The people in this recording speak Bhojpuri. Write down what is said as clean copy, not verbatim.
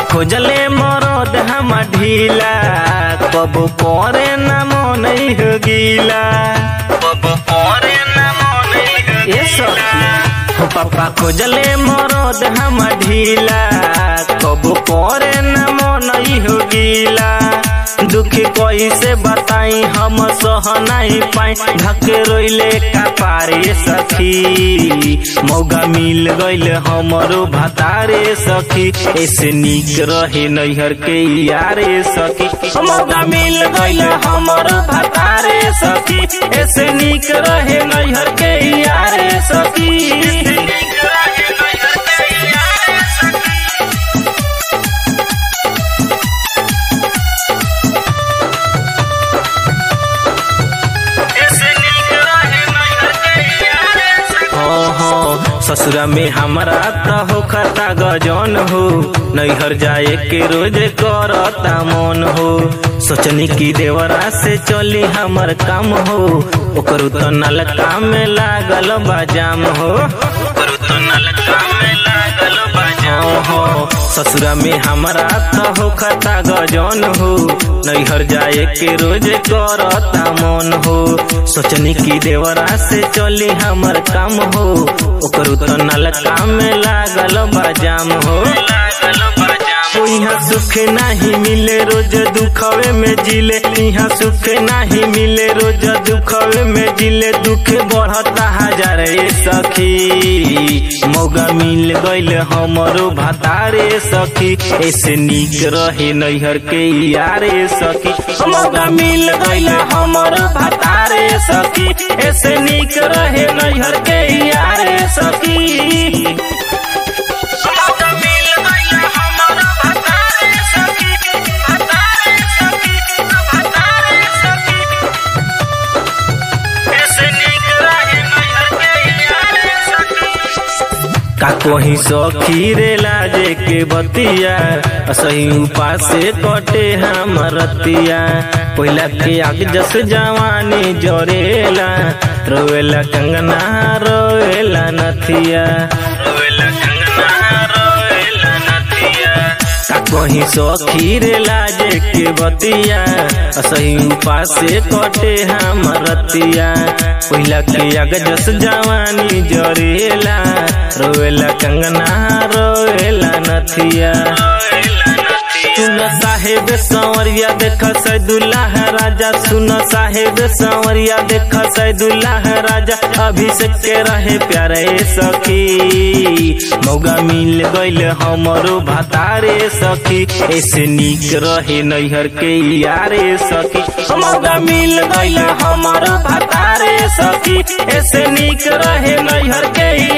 खोजले मरद हम ढीला कब करे न मन हो गीला कब करे न मन हो सखी पापा खोजले मरद हम ढीला कब करे न मन हो गीला दुख कैसे बताई हम सह नहीं पाई ढके रोइले का पारे सखी मौका मिल गइल हमरो भतारे सखी ऐसे नीक रहे नैहर के यारे सखी मौका मिल गइल हमरो भतारे सखी ऐसे नीक रहे नैहर के यारे सखी ससुरा में हमारा त हो खाता गजन हो नैहर जाए के रोज करता मन हो सोचनी की देवरा से चली हमर काम हो ओकर तो नलका में लागल बाजाम हो ओकर तो नलका में लागल बाजाम हो ससुरा में हमारा त हो खाता गजन हो नैहर जाए के रोज करता मन हो सोचनी की देवरा से चली हमर काम हो ओकर तो नलका में लागल बाजाम हो यहाँ सुख नहीं मिले रोज दुखवे में जिले यहाँ सुख नहीं मिले रोज दुखवे में जिले दुख बढ़ता हजार सखी मौका मिल गइल हमरो भतारे सखी ऐसे नीक रहे नैहर के यारे सखी मौका मिल गइल हमरो भतारे सखी ऐसे नीक रहे नैहर के यारे सखी का कोही सखी रे लाजे के बतिया सही उपास से कटे हमरतिया पहिला के आग जस जवानी जरेला रोवेला कंगना रोवेला नथिया रोवेला कंगना रोवेला नथिया का कोही सखी रे लाजे के बतिया सही उपास से कटे हमरतिया पहिला के आग जस जवानी जरेला रोवेला कंगना रोवेला नथिया सुन साहेब सांवरिया देख सैदुल्लाह राजा सुन साहेब सांवरिया देख सैदुल्लाह राजा अभिषेक के रहे प्यारे सखी मौका मिल गइल हमरो भतारे सखी ऐसे नीक रहे नैहर के यारे सखी मौका मिल गइल हमरो भतारे सखी ऐसे नीक रहे नैहर के